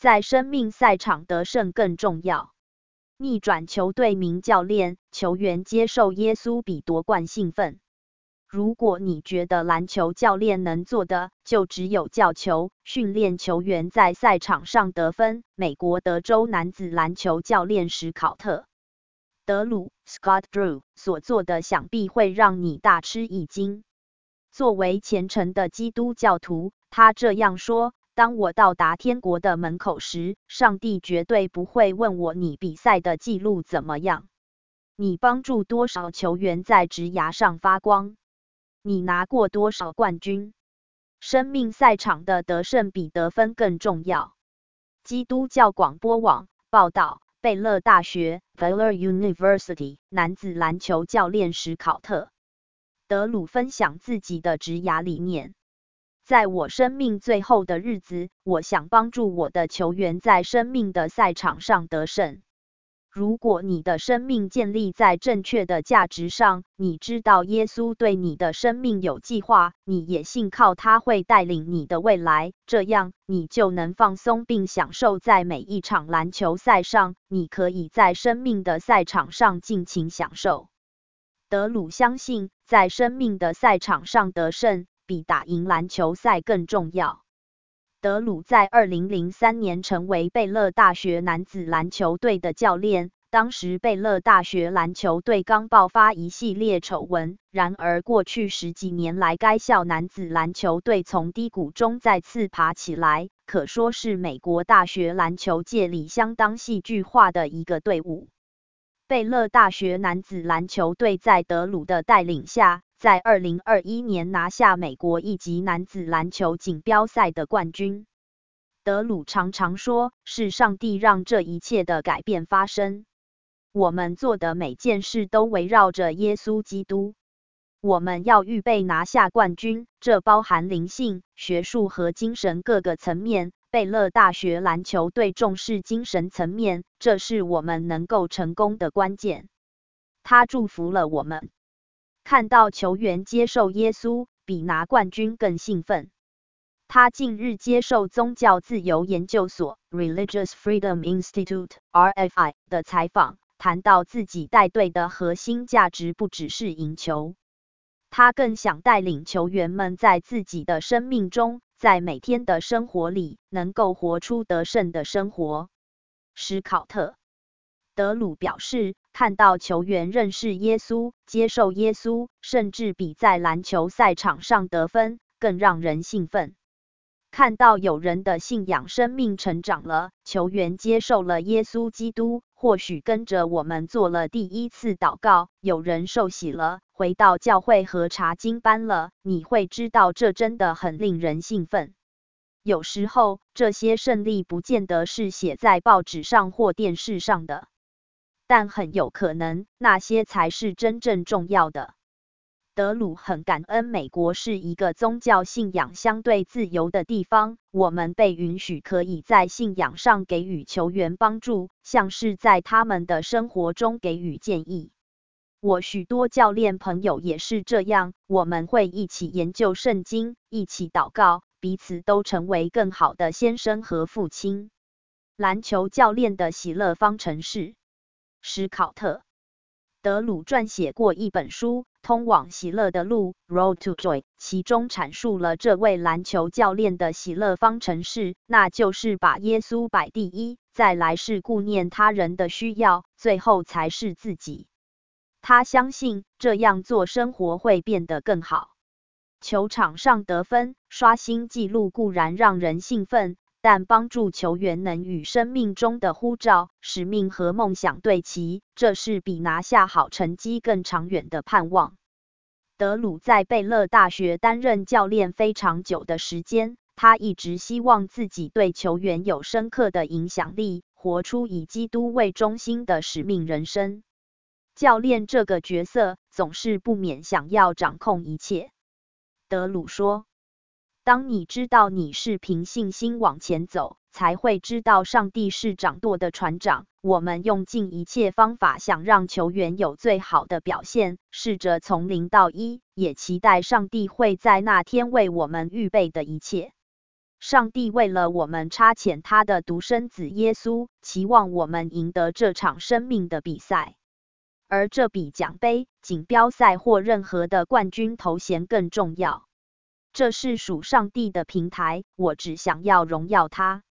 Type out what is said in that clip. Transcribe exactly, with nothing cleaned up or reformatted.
在生命赛场得胜更重要。逆转球队名教练，球员接受耶稣比夺冠兴奋。如果你觉得篮球教练能做的就只有教球，训练球员在赛场上得分，美国德州男子篮球教练史考特·德鲁 （Scott Drew） 所做的想必会让你大吃一惊。作为虔诚的基督教徒，他这样说：当我到达天国的门口时，上帝绝对不会问我你比赛的记录怎么样，你帮助多少球员在职涯上发光，你拿过多少冠军。生命赛场的得胜比得分更重要。基督教广播网报道，贝勒大学 Baylor University 男子篮球教练史考特·德鲁分享自己的职涯理念。在我生命最后的日子，我想帮助我的球员在生命的赛场上得胜。如果你的生命建立在正确的价值上，你知道耶稣对你的生命有计划，你也信靠他会带领你的未来，这样你就能放松并享受在每一场篮球赛上，你可以在生命的赛场上尽情享受。德鲁相信，在生命的赛场上得胜，比打赢篮球赛更重要。德鲁在二零零三年成为贝勒大学男子篮球队的教练，当时贝勒大学篮球队刚爆发一系列丑闻，然而过去十几年来该校男子篮球队从低谷中再次爬起来，可说是美国大学篮球界里相当戏剧化的一个队伍。贝勒大学男子篮球队在德鲁的带领下，在二零二一年拿下美国一级男子篮球锦标赛的冠军。德鲁常常说，是上帝让这一切的改变发生。我们做的每件事都围绕着耶稣基督。我们要预备拿下冠军，这包含灵性、学术和精神各个层面。贝勒大学篮球队重视精神层面，这是我们能够成功的关键。他祝福了我们。看到球员接受耶稣，比拿冠军更兴奋。他近日接受宗教自由研究所 Religious Freedom Institute R F I 的采访，谈到自己带队的核心价值不只是赢球，他更想带领球员们在自己的生命中，在每天的生活里，能够活出得胜的生活。史考特·德鲁表示，看到球员认识耶稣、接受耶稣，甚至比在篮球赛场上得分更让人兴奋。看到有人的信仰生命成长了，球员接受了耶稣基督，或许跟着我们做了第一次祷告，有人受洗了，回到教会和查经班了，你会知道这真的很令人兴奋。有时候，这些胜利不见得是写在报纸上或电视上的，但很有可能，那些才是真正重要的。德鲁很感恩美国是一个宗教信仰相对自由的地方，我们被允许可以在信仰上给予球员帮助，像是在他们的生活中给予建议。我许多教练朋友也是这样，我们会一起研究圣经，一起祷告，彼此都成为更好的先生和父亲。篮球教练的喜乐方程式。史考特·德鲁撰写过一本书，通往喜乐的路 Road to Joy， 其中阐述了这位篮球教练的喜乐方程式，那就是把耶稣摆第一，再来是顾念他人的需要，最后才是自己。他相信这样做生活会变得更好。球场上得分、刷新纪录固然让人兴奋，但帮助球员能与生命中的呼召、使命和梦想对齐，这是比拿下好成绩更长远的盼望。德鲁在贝勒大学担任教练非常久的时间，他一直希望自己对球员有深刻的影响力，活出以基督为中心的使命人生。教练这个角色总是不免想要掌控一切。德鲁说，当你知道你是凭信心往前走，才会知道上帝是掌舵的船长。我们用尽一切方法想让球员有最好的表现，试着从零到一，也期待上帝会在那天为我们预备的一切。 上帝为了我们差遣他的独生子耶稣，期望我们赢得这场生命的比赛。而这比奖杯、锦标赛或任何的冠军头衔更重要。这是属上帝的平台，我只想要荣耀他。